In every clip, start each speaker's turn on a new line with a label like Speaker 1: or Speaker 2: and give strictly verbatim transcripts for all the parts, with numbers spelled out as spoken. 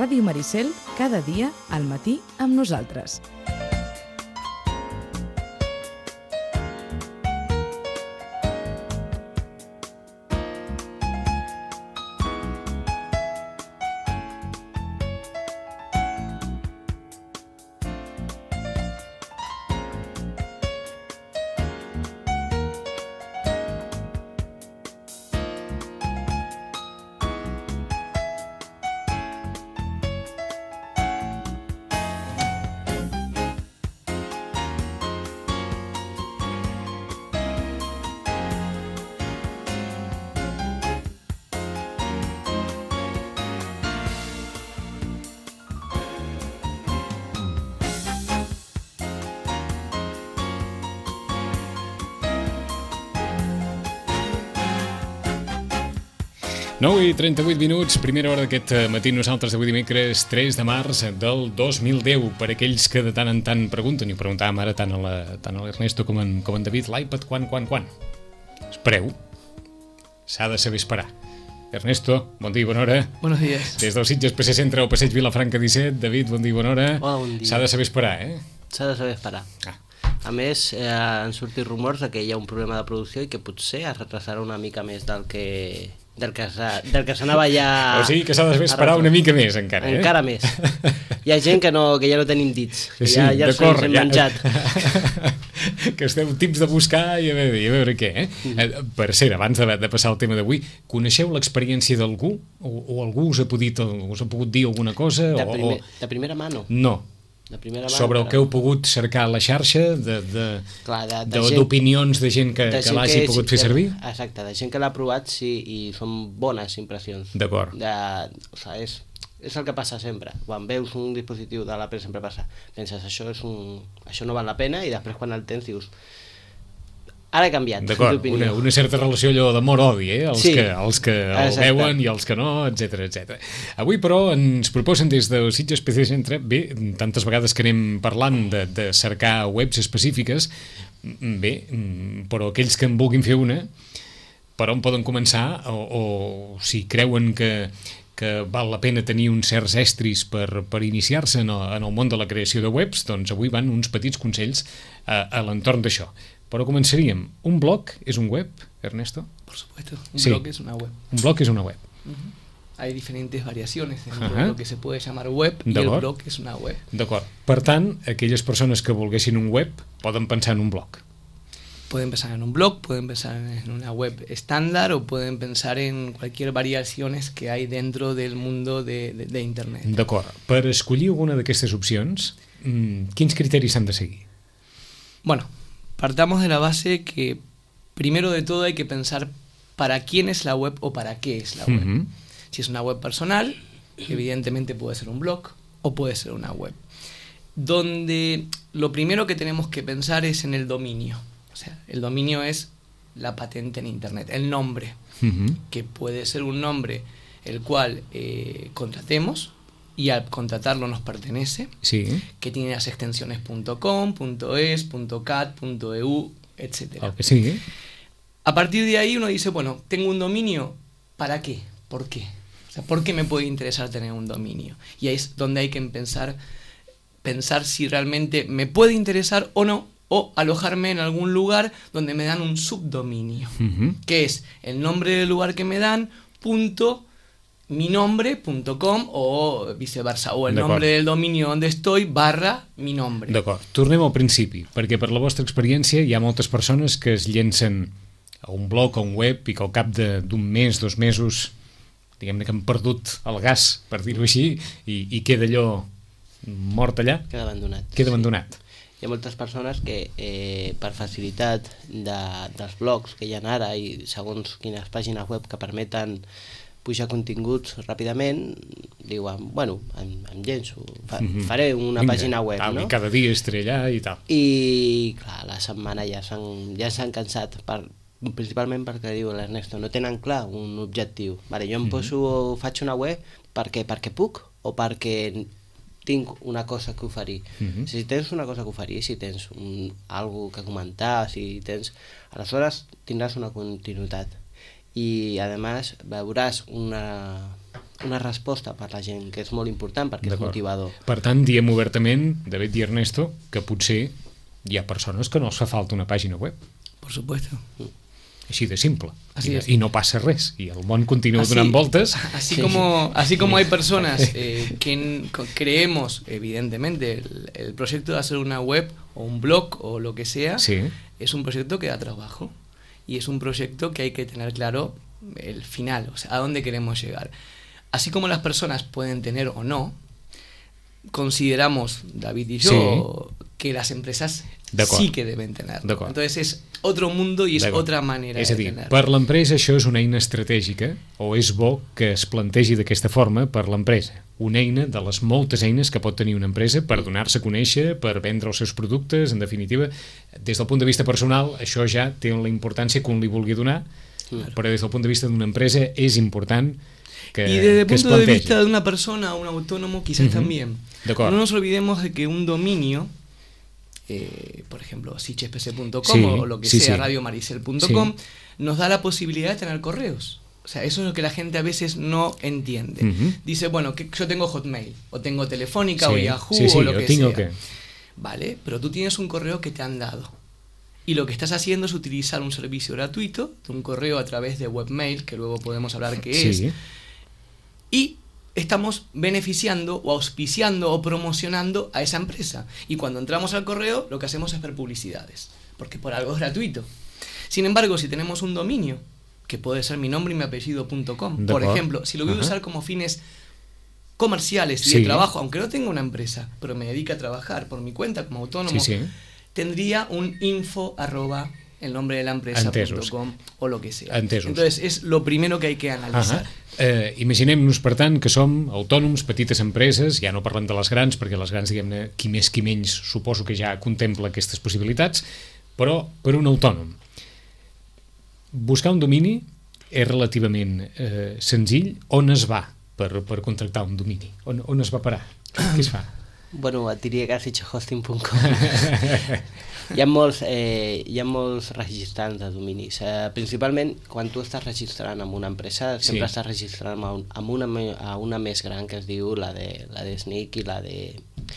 Speaker 1: Ràdio Maricel, cada dia al matí amb nosaltres.
Speaker 2: nou i trenta-vuit minuts, primera hora d'aquest matí nosaltres d'avui dimecres tres de març del dos mil deu. Per aquells que de tant en tant pregunten, i ho preguntàvem ara tant a la, tant a l'Ernesto com en, com en David, l'iPad quan, quan, quan? Espereu, s'ha de saber esperar. Ernesto, bon dia i bona hora.
Speaker 3: Buenos días.
Speaker 2: Des del Sitges P C Centre al passeig Vilafranca disset. David, bon dia i bona hora.
Speaker 4: Hola, bon dia.
Speaker 2: S'ha de saber esperar, eh?
Speaker 4: S'ha de saber esperar.
Speaker 2: Ah.
Speaker 4: A més, eh, han sortit rumors de que hi ha un problema de producció i que potser es retrasarà una mica més del que... del que s'anava ja...
Speaker 2: O sigui que s'ha de esperar una mica més encara, eh?
Speaker 4: Encara més. Hi ha gent que, no, que ja no tenim dits, que
Speaker 2: sí,
Speaker 4: ja, ja els hem
Speaker 2: ja...
Speaker 4: menjat.
Speaker 2: Que esteu tips de buscar i a veure, i a veure què, eh? Mm. Per cert, abans de, de passar al tema d'avui, coneixeu l'experiència d'algú? O, o algú us ha, pogut, us ha pogut dir alguna cosa?
Speaker 4: De, primer,
Speaker 2: o...
Speaker 4: de primera mà no.
Speaker 2: No.
Speaker 4: De primera mà,
Speaker 2: sobre el que heu pogut cercar a la xarxa d'opinions de, de, de, de, de gent que, de gent que l'hagi que, pogut fer
Speaker 4: de,
Speaker 2: servir?
Speaker 4: Exacte, de gent que l'ha provat, sí, i són bones impressions.
Speaker 2: D'acord.
Speaker 4: O sigui, és, és el que passa sempre. Quan veus un dispositiu de l'Apple sempre passa. Penses, això, és un, això no val la pena, i després quan el tens dius... Ara he canviat d'opinió.
Speaker 2: Una, una certa relació allò d'amor-odi, eh? Els, sí, que, els que el
Speaker 4: exacte.
Speaker 2: veuen i els que no, etcètera, etcètera. Avui, però, ens proposen des del Sitges P C Centre, bé, tantes vegades que anem parlant de, de cercar webs específiques, bé, però aquells que en vulguin fer una, per on poden començar, o, o si creuen que, que val la pena tenir uns certs estris per, per iniciar-se en, el, en el món de la creació de webs, doncs avui van uns petits consells a, a l'entorn d'això. Però començaríem. Un blog és un web, Ernesto?
Speaker 3: Por supuesto, un
Speaker 2: sí.
Speaker 3: blog es una web.
Speaker 2: Un blog és una web.
Speaker 3: Uh-huh. Hay diferentes variaciones dentro
Speaker 2: uh-huh.
Speaker 3: de lo que se puede llamar web y el blog es una web.
Speaker 2: D'acord. Per tant, aquelles persones que volguessin un web poden pensar en un blog.
Speaker 3: Pueden pensar en un blog, pueden pensar en una web estándar o pueden pensar en cualquier variaciones que hay dentro del mundo de, de, de Internet.
Speaker 2: D'acord. Per escollir alguna d'aquestes opcions, mmm, quins criteris s'han de seguir?
Speaker 3: Bueno, partamos de la base que primero de todo hay que pensar para quién es la web o para qué es la web. Uh-huh. Si es una web personal, evidentemente puede ser un blog o puede ser una web. Donde lo primero que tenemos que pensar es en el dominio. O sea, el dominio es la patente en Internet, el nombre, uh-huh. que puede ser un nombre el cual eh, contratemos, y al contratarlo nos pertenece,
Speaker 2: sí.
Speaker 3: que tiene las extensiones .com, .es, .cat, .eu, etcétera.
Speaker 2: Okay, sí.
Speaker 3: A partir de ahí uno dice, bueno, tengo un dominio, ¿para qué? ¿Por qué? O sea, ¿por qué me puede interesar tener un dominio? Y ahí es donde hay que pensar, pensar si realmente me puede interesar o no, o alojarme en algún lugar donde me dan un subdominio, uh-huh. que es el nombre del lugar que me dan, punto, mi nombre punto com o viceversa, o el nombre del dominio on estoy barra mi nombre.
Speaker 2: D'acord, tornem al principi, perquè per la vostra experiència hi ha moltes persones que es llencen a un blog o un web i que al cap d'un mes, dos mesos, diguem-ne que han perdut el gas, per dir-ho així, i, i queda allò mort allà.
Speaker 4: Queda abandonat.
Speaker 2: Queda abandonat.
Speaker 4: Sí. Hi ha moltes persones que eh, per facilitat de, dels blogs que hi ha ara i segons quines pàgines web que permeten pujar continguts ràpidament, diuen, bueno, em, em llenço, fa, mm-hmm. faré una Vinga, pàgina web,
Speaker 2: tal,
Speaker 4: no?
Speaker 2: I cada dia estaré allà i tal.
Speaker 4: I, clar, la setmana ja s'han ja s'han cansat, per, principalment perquè diu l'Ernesto, no tenen clar un objectiu. Vale, jo em mm-hmm. poso, faig una web perquè, perquè puc o perquè tinc una cosa que oferir. Mm-hmm. Si tens una cosa que oferir, si tens un, algo que comentar, si tens... Aleshores tindràs una continuïtat. Y además veuràs una, una resposta per la gent, que és molt important perquè és motivador.
Speaker 2: Per tant, diem obertament, David i Ernesto, que potser hi ha persones que no els fa falta una pàgina web.
Speaker 3: Por supuesto.
Speaker 2: Així de simple.
Speaker 3: Así
Speaker 2: I,
Speaker 3: es.
Speaker 2: I no passa res. I el món continua
Speaker 3: Así-
Speaker 2: donant voltes.
Speaker 3: Así como, así como hay personas eh, que n- co- creemos, evidentemente, el, el proyecto de hacer una web o un blog o lo que sea,
Speaker 2: Sí.
Speaker 3: es un proyecto que da trabajo. Y es un proyecto que hay que tener claro el final, o sea, a dónde queremos llegar. Así como las personas pueden tener o no, consideramos, David y yo, que las empresas
Speaker 2: D'acord.
Speaker 3: sí que deben tener.
Speaker 2: D'acord.
Speaker 3: Entonces es otro mundo y es
Speaker 2: D'acord.
Speaker 3: otra manera
Speaker 2: És a
Speaker 3: de
Speaker 2: dir,
Speaker 3: tener.
Speaker 2: per l'empresa això és una eina estratègica, o és bo que es plantegi d'aquesta forma per l'empresa. Una eina de les moltes eines que pot tenir una empresa per donar-se a conèixer, per vendre els seus productes, en definitiva. Des del punt de vista personal, això ja té la importància que un li vulgui donar, però des del punt de vista d'una empresa és important que,
Speaker 3: y desde el
Speaker 2: que es
Speaker 3: punto de
Speaker 2: plantegi.
Speaker 3: vista de una persona, un autónomo, quizás
Speaker 2: Ujú.
Speaker 3: también.
Speaker 2: De acuerdo.
Speaker 3: No nos olvidemos de que un dominio, eh, por ejemplo, sichespc punto com
Speaker 2: Sí,
Speaker 3: o lo que
Speaker 2: sí,
Speaker 3: sea,
Speaker 2: sí.
Speaker 3: radiomaricel punto com,
Speaker 2: Sí.
Speaker 3: nos da la posibilidad de tener correos. O sea, eso es lo que la gente a veces no entiende.
Speaker 2: Ujú.
Speaker 3: Dice, bueno, que yo tengo Hotmail, o tengo Telefónica, o
Speaker 2: Sí,
Speaker 3: Yahoo,
Speaker 2: sí, sí,
Speaker 3: o lo
Speaker 2: yo
Speaker 3: que
Speaker 2: tengo
Speaker 3: sea.
Speaker 2: que-
Speaker 3: Vale, pero tú tienes un correo que te han dado. Y lo que estás haciendo es utilizar un servicio gratuito, de un correo a través de webmail, que luego podemos hablar qué
Speaker 2: Sí.
Speaker 3: es, y estamos beneficiando o auspiciando o promocionando a esa empresa. Y cuando entramos al correo, lo que hacemos es ver publicidades, porque por algo es gratuito. Sin embargo, si tenemos un dominio, que puede ser mi nombre y mi apellido punto com,
Speaker 2: De
Speaker 3: por
Speaker 2: acuerdo.
Speaker 3: ejemplo, si lo voy a
Speaker 2: Ajá.
Speaker 3: usar como fines comerciales y
Speaker 2: Sí.
Speaker 3: de trabajo, aunque no tenga una empresa, pero me dedica a trabajar por mi cuenta como autónomo,
Speaker 2: Sí, sí.
Speaker 3: tendría un info arroba el nombre de la empresa
Speaker 2: Entesos.
Speaker 3: punto com o lo que sea.
Speaker 2: Entesos.
Speaker 3: Entonces es lo primero que hay que analizar.
Speaker 2: Ahà. Eh, imaginem-nos, per tant, que som autònoms, petites empreses, ja no parlem de les grans, perquè les grans, diguem-ne, qui més qui menys, suposo que ja contempla aquestes possibilitats, però per un autònom. Buscar un domini és relativament eh, senzill. On es va per, per contractar un domini? On, on es va parar? Què es fa?
Speaker 4: Bueno, et diria que has dit hosting punt com. hi, ha molts, eh, hi ha molts registrants de dominis. Eh, principalment, quan tu estàs registrant amb una empresa, sempre
Speaker 2: Sí.
Speaker 4: estàs registrant amb, un, amb una, me- a una més gran que es diu la de, la de S N I C i la de...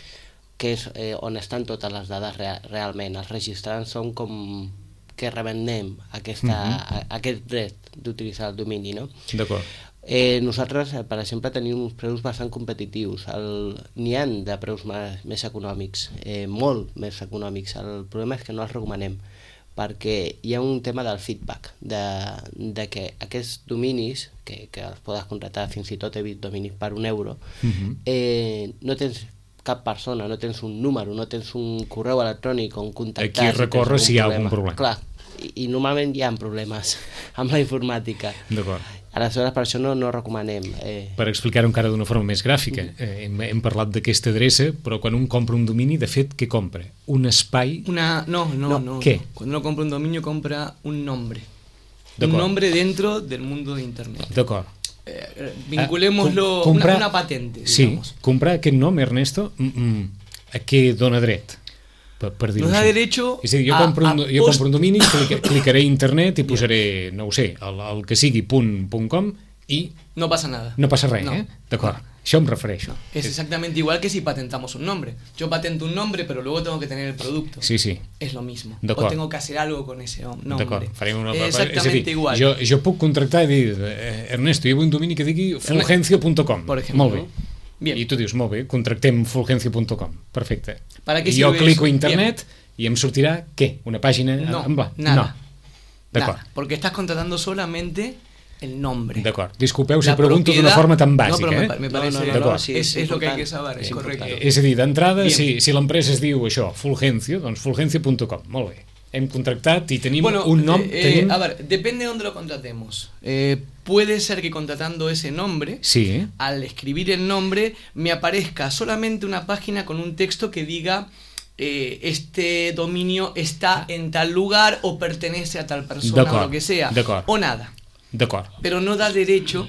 Speaker 4: que és eh, on estan totes les dades rea, realment. Els registrants són com que revendem aquesta,
Speaker 2: Mhm.
Speaker 4: a, aquest dret d'utilitzar el domini, no?
Speaker 2: D'acord.
Speaker 4: Eh, nosaltres, eh, per exemple, tenim uns preus bastant competitius. El- N'hi ha de preus més, més econòmics, eh, molt més econòmics. El problema és que no els recomanem, perquè hi ha un tema del feedback, de, de que aquests dominis, que, que els podes contractar, fins i tot he vist dominis per un euro,
Speaker 2: Mhm.
Speaker 4: eh, no tens cap persona, no tens un número, no tens un correu electrònic on contactar.
Speaker 2: Aquí recórrer si hi ha algun problema.
Speaker 4: Clar, i, i normalment hi ha problemes amb la informàtica.
Speaker 2: D'acord.
Speaker 4: Aleshores, per això no, no recomanem. Eh,
Speaker 2: Per explicar-ho encara d'una forma més gràfica, eh, hem, hem parlat d'aquesta adreça, però quan un compra un domini, de fet, què compra? Un espai...
Speaker 3: Una, no, no,
Speaker 2: No,
Speaker 3: no,
Speaker 2: ¿qué?
Speaker 3: no. Cuando uno compra un dominio compra un nombre.
Speaker 2: De
Speaker 3: Un
Speaker 2: acuerdo.
Speaker 3: nombre dentro del mundo de Internet.
Speaker 2: D'acord.
Speaker 3: Eh, eh, vinculémoslo,
Speaker 2: Ah, com- comprar-
Speaker 3: una, una patente,
Speaker 2: Sí,
Speaker 3: digamos.
Speaker 2: comprar aquest nom, Ernesto, mm, mm, a què dona dret? Per, per dir-ho
Speaker 3: Nos da
Speaker 2: així.
Speaker 3: derecho
Speaker 2: És a dir, jo,
Speaker 3: a-
Speaker 2: compro, un,
Speaker 3: a
Speaker 2: jo
Speaker 3: post-
Speaker 2: compro un domini, clic, clicaré a internet i posaré, no ho sé, el, el que sigui punt, punt com i
Speaker 3: No pasa nada.
Speaker 2: no passa res,
Speaker 3: No.
Speaker 2: eh? D'acord, això em refereixo.
Speaker 3: Es exactamente igual que si patentamos un nombre. Yo patento un nombre, pero luego tengo que tener el producto.
Speaker 2: Sí, sí.
Speaker 3: Es lo mismo.
Speaker 2: De
Speaker 3: O
Speaker 2: acuerdo.
Speaker 3: tengo que hacer algo con ese hom- nombre.
Speaker 2: D'acord, farem una...
Speaker 3: Es
Speaker 2: és a
Speaker 3: exactamente
Speaker 2: dir,
Speaker 3: igual.
Speaker 2: Jo, jo puc contractar i dir, eh, Ernesto, jo vull un domini que digui fulgencio punt com.
Speaker 3: Por ejemplo.
Speaker 2: Molt bé.
Speaker 3: Bien.
Speaker 2: I tu dius, molt bé, contractem fulgencio punt com. Perfecte.
Speaker 3: ¿Para qué
Speaker 2: I jo
Speaker 3: sirve
Speaker 2: clico a
Speaker 3: eso?
Speaker 2: internet i em sortirà, què? Una pàgina
Speaker 3: No,
Speaker 2: en blanc?
Speaker 3: nada.
Speaker 2: No. D'acord.
Speaker 3: Nada, porque estás contratando solamente el nombre.
Speaker 2: D'acord. Disculpeu si
Speaker 3: La
Speaker 2: pregunto d'una
Speaker 3: propiedad-
Speaker 2: forma tan
Speaker 3: No,
Speaker 2: bàsica,
Speaker 3: pero me,
Speaker 2: eh?
Speaker 3: pa- me
Speaker 4: No,
Speaker 3: parece...
Speaker 4: no, no,
Speaker 2: D'acord.
Speaker 4: no, sí,
Speaker 3: es, es lo que hay que
Speaker 4: important.
Speaker 3: saber, es
Speaker 4: És
Speaker 3: correcto.
Speaker 4: important.
Speaker 2: És a dir, d'entrada,
Speaker 3: Bien.
Speaker 2: si, si l'empresa es diu això, Fulgencio, doncs fulgencio punt com. Molt bé. Hem contractat i tenim
Speaker 3: Bueno,
Speaker 2: un nom...
Speaker 3: eh, eh,
Speaker 2: tenim...
Speaker 3: a ver, depende de dónde lo contratemos. Eh, puede ser que contratando ese nombre,
Speaker 2: Sí,
Speaker 3: al escribir el nombre, me aparezca solamente una página con un texto que diga eh, este dominio está en tal lugar o pertenece a tal persona
Speaker 2: D'acord,
Speaker 3: o lo que sea.
Speaker 2: d'acord.
Speaker 3: O nada.
Speaker 2: d'acord.
Speaker 3: Pero no da derecho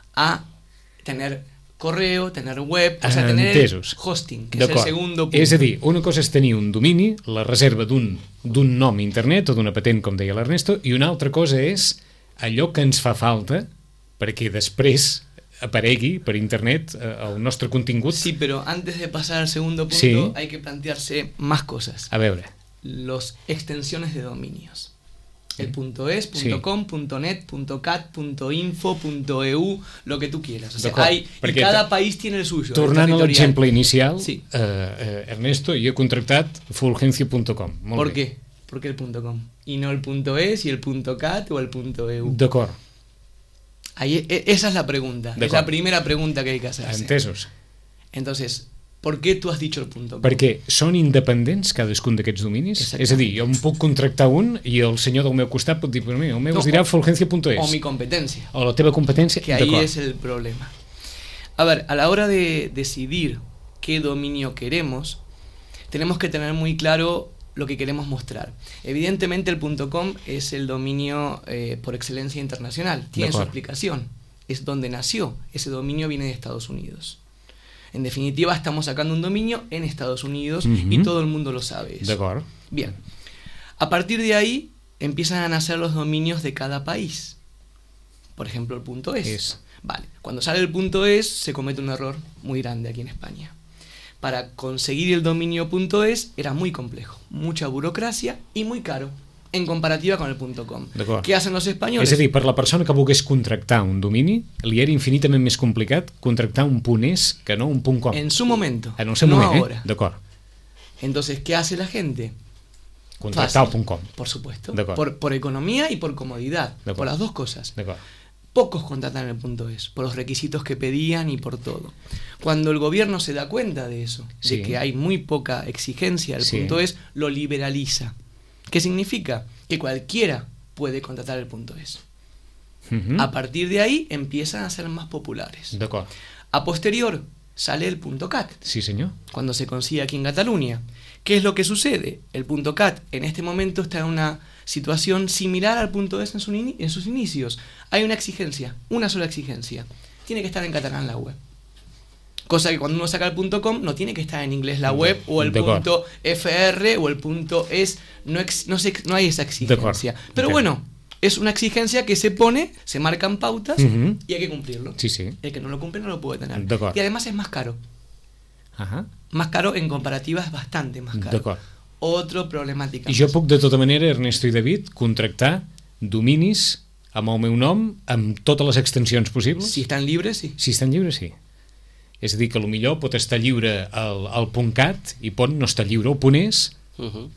Speaker 3: a tener correo, tener web, o sea, tener
Speaker 2: Entesos.
Speaker 3: hosting, que es el
Speaker 2: D'acord.
Speaker 3: segundo punto.
Speaker 2: És a dir, una cosa és tenir un domini, la reserva d'un d'un nom a internet o d'una patent, com deia l'Ernesto, i una altra cosa és allò que ens fa falta perquè després aparegui per internet eh, el nostre contingut.
Speaker 3: Sí, pero antes de pasar al segundo punto
Speaker 2: Sí.
Speaker 3: hay que plantearse más cosas.
Speaker 2: A veure,
Speaker 3: Los extensiones de dominios. El punto .es,
Speaker 2: Sí.
Speaker 3: .com, .net, .cat, .info, .eu, lo que tú quieras. O sea,
Speaker 2: D'acord,
Speaker 3: hay, y
Speaker 2: perquè
Speaker 3: cada
Speaker 2: ta-
Speaker 3: país tiene el suyo. el
Speaker 2: tornant a
Speaker 3: territorial.
Speaker 2: l'exemple inicial,
Speaker 3: Sí.
Speaker 2: eh, eh, Ernesto, jo he contractat fulgencio punto com. Molt
Speaker 3: ¿Por
Speaker 2: bé.
Speaker 3: qué? Porque el .com. Y no el .es y el .cat o el .eu.
Speaker 2: D'acord,
Speaker 3: Ahí, e- esa es la pregunta. Es
Speaker 2: D'acord.
Speaker 3: la primera pregunta que hay que hacerse.
Speaker 2: entesos.
Speaker 3: Entonces, ¿por qué tú has dicho el .com?
Speaker 2: Perquè són independents cadascun d'aquests dominis?
Speaker 3: Exacte.
Speaker 2: És a dir, jo em puc contractar un i el senyor del meu costat pot dir, però mira, el meu
Speaker 3: No,
Speaker 2: es dirà
Speaker 3: o-
Speaker 2: fulgencio punto es.
Speaker 3: O mi competencia.
Speaker 2: O la teva competència.
Speaker 3: Que ahí
Speaker 2: D'acord.
Speaker 3: es el problema. A ver, a la hora de decidir qué dominio queremos, tenemos que tener muy claro lo que queremos mostrar. Evidentemente el .com es el dominio eh, por excelencia internacional. Tiene su
Speaker 2: D'acord.
Speaker 3: explicación. Es donde nació. Ese dominio viene de Estados Unidos. En definitiva, estamos sacando un dominio en Estados Unidos
Speaker 2: Ujú.
Speaker 3: y todo el mundo lo sabe eso.
Speaker 2: D'acord.
Speaker 3: Bien. A partir de ahí empiezan a nacer los dominios de cada país. Por ejemplo, el punto .es.
Speaker 2: Es.
Speaker 3: Vale. Cuando sale el punto .es se comete un error muy grande aquí en España. Para conseguir el dominio .es era muy complejo, mucha burocracia y muy caro en comparativa con el .com.
Speaker 2: D'acord.
Speaker 3: ¿Qué hacen los españoles?
Speaker 2: És a dir, per la persona que volgués contractar un domini, li era infinitament més complicat contractar un .es que no un .com.
Speaker 3: En su momento,
Speaker 2: En el seu
Speaker 3: no
Speaker 2: moment,
Speaker 3: ahora.
Speaker 2: eh? D'acord.
Speaker 3: Entonces, ¿qué hace la gente?
Speaker 2: Contractar
Speaker 3: Fácil,
Speaker 2: el .com.
Speaker 3: Por supuesto.
Speaker 2: D'acord.
Speaker 3: Por, por economía y por comodidad.
Speaker 2: D'acord.
Speaker 3: Por las dos cosas.
Speaker 2: D'acord.
Speaker 3: Pocos contratan el punto .es, por los requisitos que pedían y por todo. Cuando el gobierno se da cuenta de eso,
Speaker 2: Sí.
Speaker 3: de que hay muy poca exigencia del
Speaker 2: Sí.
Speaker 3: punto .es, lo liberaliza. ¿Qué significa? Que cualquiera puede contratar el punto .es.
Speaker 2: Mhm.
Speaker 3: A partir de ahí empiezan a ser más populares.
Speaker 2: D'acord.
Speaker 3: A posterior sale el punto .cat,
Speaker 2: Sí, senyor.
Speaker 3: cuando se consigue aquí en Cataluña. ¿Qué es lo que sucede? El punto .cat en este momento está en una situación similar al punto .es en, su ini- en sus inicios. Hay una exigencia, una sola exigencia. Tiene que estar en catalán la web. Cosa que cuando uno saca el punto .com no tiene que estar en inglés la web o el
Speaker 2: D'acord.
Speaker 3: punto .fr o el punto .es. No, ex- no, se- no hay esa exigencia.
Speaker 2: D'acord.
Speaker 3: Pero
Speaker 2: Ok.
Speaker 3: bueno, es una exigencia que se pone, se marcan pautas
Speaker 2: Mhm.
Speaker 3: y hay que cumplirlo.
Speaker 2: Sí, sí.
Speaker 3: El que no lo cumple no lo puede tener.
Speaker 2: D'acord.
Speaker 3: Y además es más caro.
Speaker 2: Ahà.
Speaker 3: Más caro en comparativa es bastante más caro.
Speaker 2: D'acord.
Speaker 3: Otro problemática.
Speaker 2: I jo
Speaker 3: más.
Speaker 2: puc, de tota manera, Ernesto i David, contractar dominis amb el meu nom, amb totes les extensions possibles?
Speaker 3: Si están libres, sí.
Speaker 2: Si estan lliures, sí. És a dir, que potser pot estar lliure el, el .cat i pot no estar lliure el .es,
Speaker 4: Uh-huh.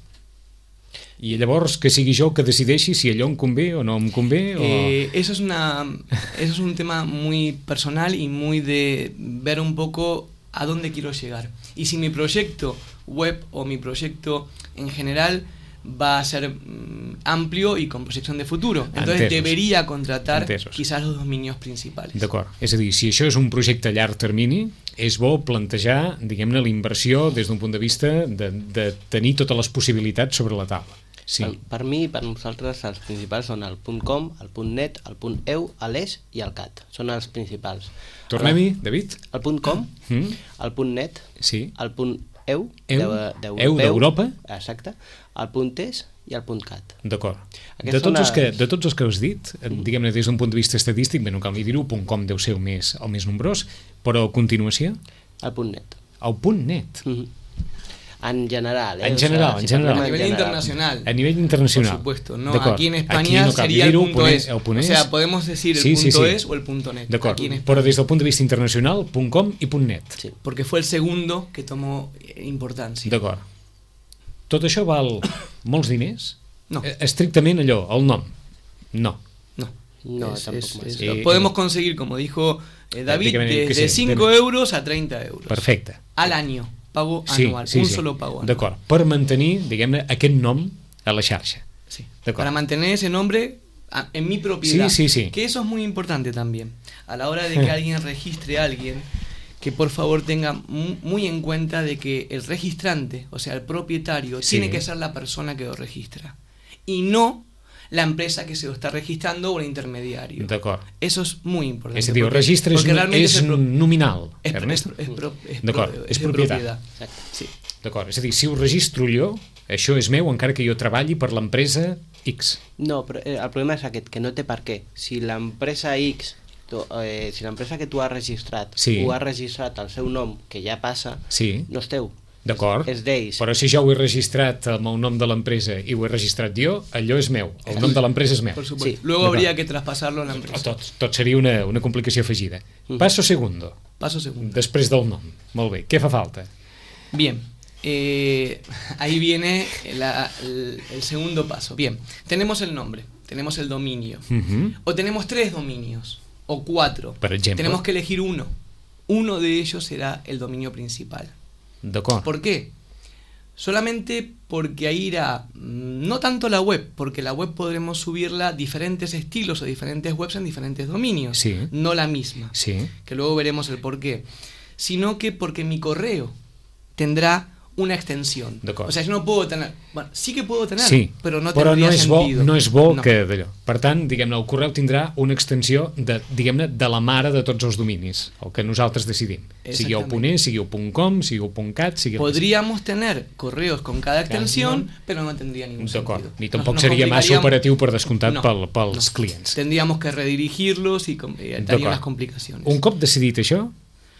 Speaker 2: i llavors que sigui jo que decideixi si allò em convé o no em convé o...
Speaker 3: Eh, eso es una eso es un tema muy personal y muy de ver un poco a dónde quiero llegar. Y si mi proyecto web o mi proyecto en general va a ser mm, amplio y con proyección de futuro. Entonces
Speaker 2: Entesos.
Speaker 3: debería contratar
Speaker 2: Entesos.
Speaker 3: quizás los dominios principales.
Speaker 2: D'acord. És a dir, si això és un projecte a llarg termini, és bo plantejar, diguem-ne, la inversió des d'un punt de vista de, de tenir totes les possibilitats sobre la taula. Sí.
Speaker 4: Per, per mi, per nosaltres, els principals són el .com, el .net, el .eu, l'es i el cat. Són els principals.
Speaker 2: Tornem-hi, David?
Speaker 4: El .com,
Speaker 2: Mm?
Speaker 4: el .net,
Speaker 2: Sí.
Speaker 4: el .eu,
Speaker 2: Eu,
Speaker 4: d'eu-
Speaker 2: eu d'Europa.
Speaker 4: Exacte. El .es i el .cat.
Speaker 2: D'acord.
Speaker 4: Aquests
Speaker 2: De, tots
Speaker 4: són
Speaker 2: els que,
Speaker 4: els-
Speaker 2: de tots els que has dit, diguem-ne, des d'un punt de vista estadístic, bé, no cal ni dir-ho, .com deu ser el més, el més nombrós, però a continuació,
Speaker 4: El .net.
Speaker 2: el .net.
Speaker 4: Mhm. En general, eh?
Speaker 2: En general,
Speaker 4: O
Speaker 2: en
Speaker 4: si
Speaker 2: general.
Speaker 4: parlem
Speaker 3: A nivel
Speaker 4: general.
Speaker 3: internacional.
Speaker 2: A nivell internacional.
Speaker 3: Por supuesto, no,
Speaker 2: D'acord.
Speaker 3: aquí en
Speaker 2: Aquí
Speaker 3: España
Speaker 2: no cal
Speaker 3: sería el
Speaker 2: dir-ho,
Speaker 3: punto
Speaker 2: punt-
Speaker 3: es.
Speaker 2: el punt
Speaker 3: O
Speaker 2: es.
Speaker 3: sea, podemos decir el
Speaker 2: Sí, sí,
Speaker 3: punto
Speaker 2: sí.
Speaker 3: es o el punto net.
Speaker 2: D'acord,
Speaker 3: aquí en España.
Speaker 2: però des del punt de vista internacional, .com i .net.
Speaker 4: Sí.
Speaker 3: Porque fue el segundo que tomó eh, importancia.
Speaker 2: D'acord. Tot això val molts diners?
Speaker 3: No.
Speaker 2: Eh, Estrictament allò, el nom? No.
Speaker 3: No.
Speaker 4: No,
Speaker 3: Es-
Speaker 4: tampoco
Speaker 3: es-
Speaker 4: más.
Speaker 3: es-
Speaker 2: Eh,
Speaker 3: lo podemos conseguir, como dijo eh, David,
Speaker 2: dígame, que
Speaker 3: desde
Speaker 2: sí,
Speaker 3: cinco
Speaker 2: dime.
Speaker 3: euros a treinta euros.
Speaker 2: Perfecte.
Speaker 3: Al año. Pago
Speaker 2: Sí,
Speaker 3: anual.
Speaker 2: sí,
Speaker 3: un
Speaker 2: sí.
Speaker 3: solo pago anual.
Speaker 2: D'acord. Per mantenir, diguem-ne, aquest nom a la xarxa.
Speaker 3: Sí.
Speaker 2: D'acord.
Speaker 3: Para mantener ese nombre a- en mi propiedad.
Speaker 2: Sí, sí, sí.
Speaker 3: Que eso es muy importante también. A la hora de que alguien registre a alguien, que por favor tenga mu- muy en cuenta de que el registrante, o sea, el propietario,
Speaker 2: Sí.
Speaker 3: tiene que ser la persona que lo registra. Y no la empresa que se lo está registrando o el intermediario.
Speaker 2: D'acord.
Speaker 3: Eso es muy importante.
Speaker 2: És a dir, el
Speaker 3: porque-
Speaker 2: registre és,
Speaker 3: porque realmente
Speaker 2: és
Speaker 3: el pro-
Speaker 2: nominal,
Speaker 3: es,
Speaker 2: Ernest?
Speaker 3: es- es pro- es
Speaker 2: D'acord,
Speaker 3: pro-
Speaker 2: és
Speaker 3: es de
Speaker 2: propietat.
Speaker 3: propiedad.
Speaker 4: Exacte.
Speaker 3: Sí.
Speaker 2: D'acord, és a dir, si ho registro jo, això és meu encara que jo treballi per l'empresa X.
Speaker 4: No, però eh, el problema és aquest, que no té per què. Si l'empresa X tu, eh, si l'empresa que tu has registrat
Speaker 2: sí.
Speaker 4: ho has registrat al seu nom, que ja passa,
Speaker 2: sí.
Speaker 4: no és teu.
Speaker 2: D'acord,
Speaker 4: és d'ells.
Speaker 2: Però si jo ho he registrat amb el nom de l'empresa i ho he registrat jo, allò és meu, el nom de l'empresa és meu.
Speaker 3: Por supuesto. Sí. Luego habría que traspasarlo a la empresa.
Speaker 2: Tot, tot seria una, una complicació afegida. Paso segundo.
Speaker 3: Paso segundo.
Speaker 2: Després del nom. Molt bé, què fa falta?
Speaker 3: Bien, eh, ahí viene la, el, el segundo paso. Bien, tenemos el nombre, tenemos el dominio,
Speaker 2: Uh-huh.
Speaker 3: o tenemos tres dominios, o cuatro.
Speaker 2: Per exemple.
Speaker 3: Tenemos que elegir uno. Uno de ellos será el dominio principal.
Speaker 2: D'acord.
Speaker 3: ¿Por qué? Solamente porque ahí irá, no tanto la web, porque la web podremos subirla diferentes estilos o diferentes webs en diferentes dominios,
Speaker 2: Sí.
Speaker 3: no la misma,
Speaker 2: Sí.
Speaker 3: que luego veremos el por qué, sino que porque mi correo tendrá una extensión.
Speaker 2: D'acord.
Speaker 3: O sea, yo no puedo tener, bueno, sí que puedo tener,
Speaker 2: Sí,
Speaker 3: pero no
Speaker 2: però
Speaker 3: tendría
Speaker 2: no és bo,
Speaker 3: sentido.
Speaker 2: no és bo
Speaker 3: No.
Speaker 2: que d'allò. Per tant, diguem-ne, el correu tindrà una extensió de, diguem-ne, de la mare de tots els dominis, el que nosaltres decidim. Sigui el
Speaker 3: Exactamente.
Speaker 2: .es, sigui el .com, sigui el .cat, sigui el que
Speaker 3: Podríamos tener correos con cada extensión, pero no tendría ningún
Speaker 2: D'acord,
Speaker 3: sentido.
Speaker 2: ni
Speaker 3: Nos-
Speaker 2: tampoc
Speaker 3: nos
Speaker 2: seria massa
Speaker 3: complicaríamos-
Speaker 2: operatiu per descomptat
Speaker 3: No,
Speaker 2: pel, pels
Speaker 3: no.
Speaker 2: clients.
Speaker 3: Tendríamos que redirigirlos y com- eh, daría
Speaker 2: D'acord.
Speaker 3: unas complicaciones.
Speaker 2: Un cop decidit això,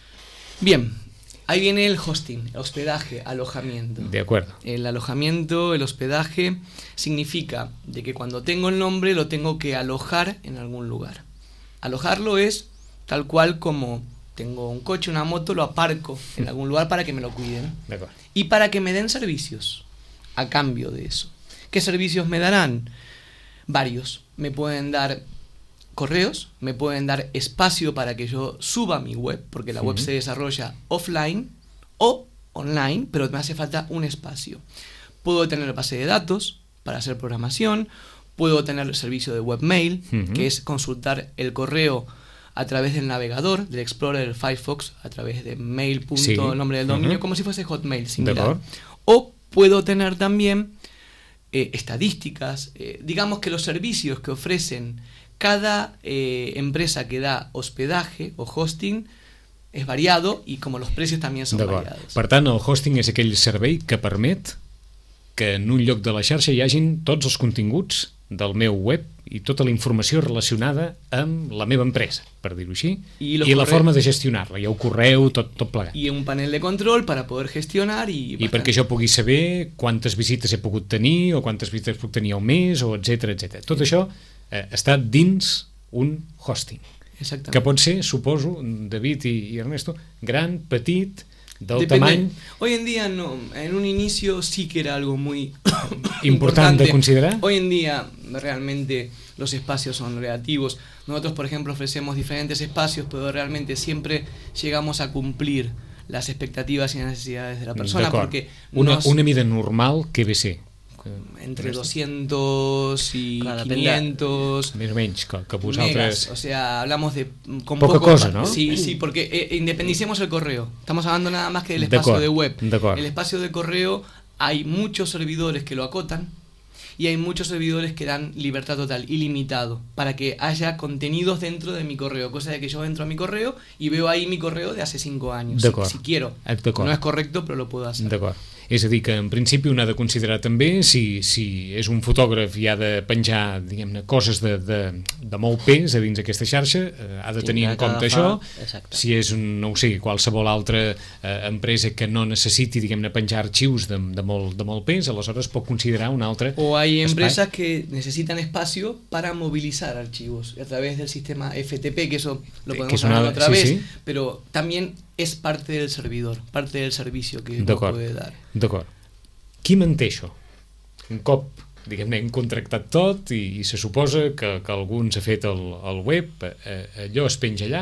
Speaker 3: Bien, ahí viene el hosting, hospedaje, alojamiento.
Speaker 2: de acuerdo.
Speaker 3: El alojamiento, el hospedaje, significa de que cuando tengo el nombre lo tengo que alojar en algún lugar. Alojarlo es tal cual como tengo un coche, una moto, lo aparco en algún lugar para que me lo cuiden.
Speaker 2: D'acord.
Speaker 3: Y para que me den servicios a cambio de eso. ¿Qué servicios me darán? Varios. Me pueden dar correos, me pueden dar espacio para que yo suba mi web, porque la web
Speaker 2: Ujú.
Speaker 3: se desarrolla offline o online, pero me hace falta un espacio. Puedo tener base de datos para hacer programación, puedo tener el servicio de webmail,
Speaker 2: Ujú.
Speaker 3: que es consultar el correo a través del navegador, del Explorer, del Firefox, a través de mail.
Speaker 2: Sí.
Speaker 3: El nombre del dominio,
Speaker 2: Ujú.
Speaker 3: como si fuese Hotmail, similar.
Speaker 2: D'acord.
Speaker 3: O puedo tener también eh, estadísticas, eh, digamos que los servicios que ofrecen cada eh, empresa que da hospedaje o hosting es variado y como los precios también son
Speaker 2: D'acord.
Speaker 3: variados.
Speaker 2: Per tant, el hosting és aquell servei que permet que en un lloc de la xarxa hi hagin tots els continguts del meu web i tota la informació relacionada amb la meva empresa, per dir-ho així,
Speaker 3: I
Speaker 2: i,
Speaker 3: los
Speaker 2: la
Speaker 3: correus.
Speaker 2: forma de gestionar-la, i el correu, tot, tot plegat. I,
Speaker 3: Y un panel de control para poder gestionar y...
Speaker 2: I perquè jo pugui saber quantes visites he pogut tenir o quantes visites puc tenir al mes, o etcètera etcètera. Tot això eh, està dins un hosting,
Speaker 3: Exactamente.
Speaker 2: que pot ser, suposo, David i, i Ernesto, gran, petit, del
Speaker 3: Depende.
Speaker 2: tamany
Speaker 3: Hoy en día no, en un inicio sí que era algo muy
Speaker 2: Importante de considerar.
Speaker 3: Hoy en día realmente los espacios son relativos. Nosotros, por ejemplo, ofrecemos diferentes espacios, pero realmente siempre llegamos a cumplir las expectativas y necesidades de la persona,
Speaker 2: D'acord.
Speaker 3: porque
Speaker 2: Una,
Speaker 3: nos-
Speaker 2: una mida normal que ve ser
Speaker 3: entre doscientos y
Speaker 4: Clar, depèn de-
Speaker 3: quinientos
Speaker 2: més o menys que, que
Speaker 3: megas,
Speaker 2: vosaltres
Speaker 3: o sea, hablamos de mm, con
Speaker 2: Poca
Speaker 3: poco-
Speaker 2: cosa, ¿no?
Speaker 3: Sí, sí, porque eh, independicemos el correo. Estamos hablando nada más que del espacio
Speaker 2: D'acord,
Speaker 3: de web.
Speaker 2: d'acord.
Speaker 3: El espacio de correo hay muchos servidores que lo acotan y hay muchos servidores que dan libertad total, ilimitado, para que haya contenidos dentro de mi correo, cosa de que yo entro a mi correo y veo ahí mi correo de hace cinco años, si,
Speaker 2: D'acord.
Speaker 3: si quiero.
Speaker 2: Eh, d'acord.
Speaker 3: No es correcto, pero lo puedo hacer.
Speaker 2: D'acord. És a dir, que en principi un ha de considerar també si, si és un fotògraf i ha de penjar, diguem-ne, coses de, de, de molt pes a dins aquesta xarxa, eh, ha de tenir
Speaker 4: Tindrà
Speaker 2: en
Speaker 4: que
Speaker 2: compte
Speaker 4: agafar-
Speaker 2: això.
Speaker 4: Exacte.
Speaker 2: Si és, un, no ho sé, qualsevol altra eh, empresa que no necessiti, diguem-ne, penjar arxius de, de, molt, de molt pes, aleshores pot considerar un altre
Speaker 3: O hay
Speaker 2: espai.
Speaker 3: empresas que necesitan espacio para movilizar archivos a través del sistema F T P, que eso lo
Speaker 2: Que
Speaker 3: podemos
Speaker 2: es una-
Speaker 3: hablar otra
Speaker 2: sí,
Speaker 3: vez,
Speaker 2: sí.
Speaker 3: pero también es parte del servidor, parte del servicio que uno
Speaker 2: D'acord,
Speaker 3: puede dar.
Speaker 2: d'acord. Qui manté això? Un cop, diguem-ne, hem contractat tot i, i se suposa que, que algú ens ha fet el, el web, eh, allò es penja allà,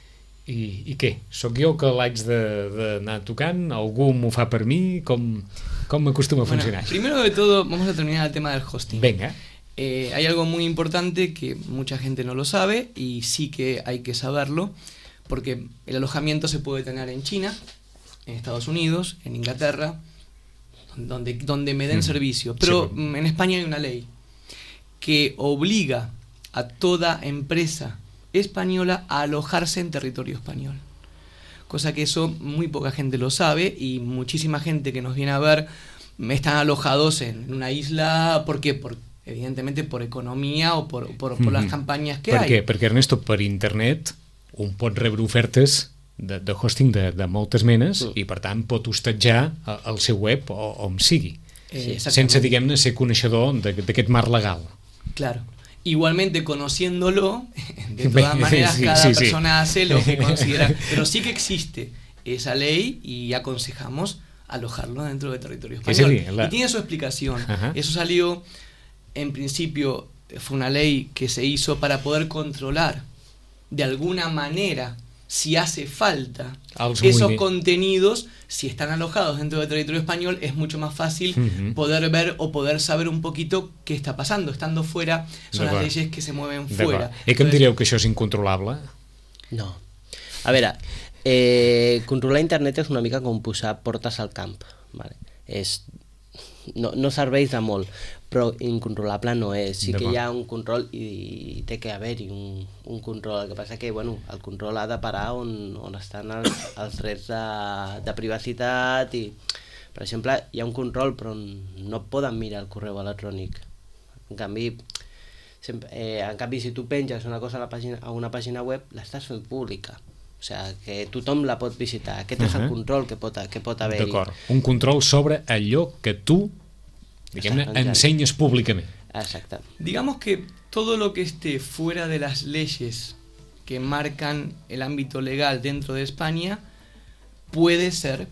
Speaker 2: i, i què? Soc jo que l'haig d'anar tocant? Algú m'ho fa per mi? Com, com m'acostuma a
Speaker 3: Bueno,
Speaker 2: funcionar això?
Speaker 3: primero de todo, vamos a terminar el tema del hosting.
Speaker 2: Venga.
Speaker 3: Eh, hay algo muy importante que mucha gente no lo sabe y sí que hay que saberlo, porque el alojamiento se puede tener en China, en Estados Unidos, en Inglaterra, donde, donde me den
Speaker 2: Mm.
Speaker 3: servicio. Pero
Speaker 2: Sí.
Speaker 3: mm, en España hay una ley que obliga a toda empresa española a alojarse en territorio español. Cosa que eso muy poca gente lo sabe y muchísima gente que nos viene a ver están alojados en una isla. ¿Por qué? Por evidentemente por economía o por, por, por las campañas que
Speaker 2: per
Speaker 3: hay.
Speaker 2: Què? Perquè, Ernesto, per internet un pot rebre ofertes de, de hosting de, de moltes menes
Speaker 4: Mm.
Speaker 2: i, per tant, pot hostatjar el, el seu web o on sigui,
Speaker 3: Eh,
Speaker 2: sense, diguem-ne, ser coneixedor de- d'aquest marc legal.
Speaker 3: Claro. Igualmente conociéndolo, de
Speaker 2: Bé,
Speaker 3: todas maneras
Speaker 2: sí,
Speaker 3: cada
Speaker 2: sí, sí.
Speaker 3: persona hace lo que considera, pero sí que existe esa ley y aconsejamos alojarlo dentro del territorio
Speaker 2: Es
Speaker 3: español.
Speaker 2: decir, la-
Speaker 3: Y tiene su explicación.
Speaker 2: Ajá.
Speaker 3: Eso salió, en principio, fue una ley que se hizo para poder controlar de alguna manera, si hace falta,
Speaker 2: Els
Speaker 3: esos
Speaker 2: moviments.
Speaker 3: contenidos, si están alojados dentro del territorio español, es mucho más fácil
Speaker 2: Ujú.
Speaker 3: poder ver o poder saber un poquito qué está pasando. Estando fuera, son las
Speaker 2: D'acord.
Speaker 3: leyes que se mueven
Speaker 2: D'acord.
Speaker 3: fuera.
Speaker 2: Eh que em
Speaker 3: Entonces,
Speaker 2: direu que això és incontrolable?
Speaker 4: No. A veure, eh, controlar internet és una mica com posar portes al camp. Vale? És, no, no serveix de molt, però incontrolable no és. Sí que
Speaker 2: D'acord.
Speaker 4: hi ha un control i, i té que haver-hi un, un control. El que passa que bueno, el control ha de parar on, on estan els, els drets de, de privacitat i, per exemple, hi ha un control però no poden mirar el correu electrònic. En canvi, sempre, eh, en canvi si tu penges una cosa a, la pàgina, a una pàgina web, l'estàs fent pública. O sigui, que tothom la pot visitar. Aquest uh -huh. és el control que pot, que pot haver-hi.
Speaker 2: D'acord. Un control sobre allò que tu, diguem-ne,
Speaker 4: Estàs penjant.
Speaker 2: ensenyes públicament.
Speaker 4: Exacte.
Speaker 3: digamos que todo lo que esté fuera de las leyes que marcan el ámbito legal dentro de España puede ser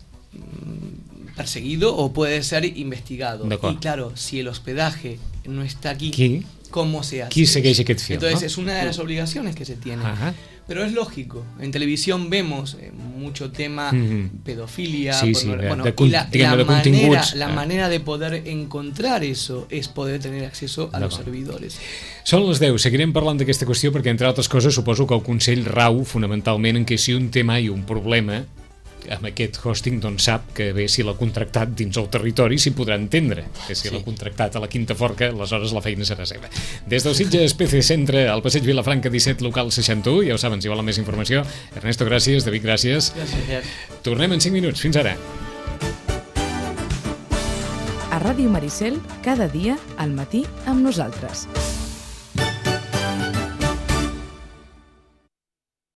Speaker 3: mm, perseguido o puede ser investigado.
Speaker 2: D'acord.
Speaker 3: Y claro, si el hospedaje no está aquí,
Speaker 2: Qui?
Speaker 3: ¿cómo se hace?
Speaker 2: Qui
Speaker 3: eso?
Speaker 2: segueix aquest fil,
Speaker 3: Entonces
Speaker 2: no?
Speaker 3: es una de las obligaciones que se tiene.
Speaker 2: Ajá.
Speaker 3: Pero es lógico, en televisión vemos eh, mucho tema
Speaker 2: Ujú.
Speaker 3: pedofilia,
Speaker 2: Sí, sí,
Speaker 3: porno-
Speaker 2: de-
Speaker 3: bueno,
Speaker 2: de
Speaker 3: y
Speaker 2: con-
Speaker 3: la,
Speaker 2: diguem-ne,
Speaker 3: la
Speaker 2: de
Speaker 3: manera,
Speaker 2: continguts.
Speaker 3: la
Speaker 2: Ah.
Speaker 3: manera de poder encontrar eso es poder tener acceso a los
Speaker 2: D'acord.
Speaker 3: servidores.
Speaker 2: Són les deu. Seguirem parlant d'aquesta qüestió perquè, entre altres coses, suposo que el Consell rau fonamentalment en que si un té mai un problema amb aquest hosting, doncs sap que bé, si l'ha contractat dins el territori s'hi podrà entendre, que si
Speaker 4: Sí.
Speaker 2: l'ha contractat a la Quinta Forca, aleshores la feina serà seva. Des del Sitges P C Centre, al passeig Vilafranca disset, local seixanta-u, ja ho saben, si volen més informació. Ernesto, gràcies. David, gràcies.
Speaker 3: Gracias.
Speaker 2: Tornem en cinc minuts. Fins ara.
Speaker 1: A Ràdio Maricel, cada dia al matí amb nosaltres.